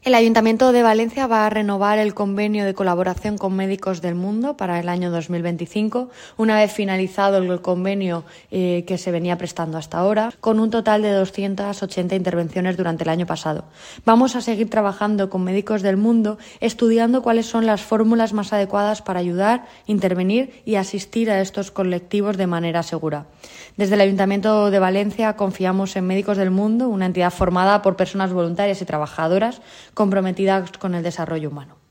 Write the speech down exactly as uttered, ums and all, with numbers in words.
El Ayuntamiento de Valencia va a renovar el convenio de colaboración con Médicos del Mundo para el año dos mil veinticinco, una vez finalizado el convenio eh, que se venía prestando hasta ahora, con un total de doscientas ochenta intervenciones durante el año pasado. Vamos a seguir trabajando con Médicos del Mundo, estudiando cuáles son las fórmulas más adecuadas para ayudar, intervenir y asistir a estos colectivos de manera segura. Desde el Ayuntamiento de Valencia confiamos en Médicos del Mundo, una entidad formada por personas voluntarias y trabajadoras comprometidas con el desarrollo humano.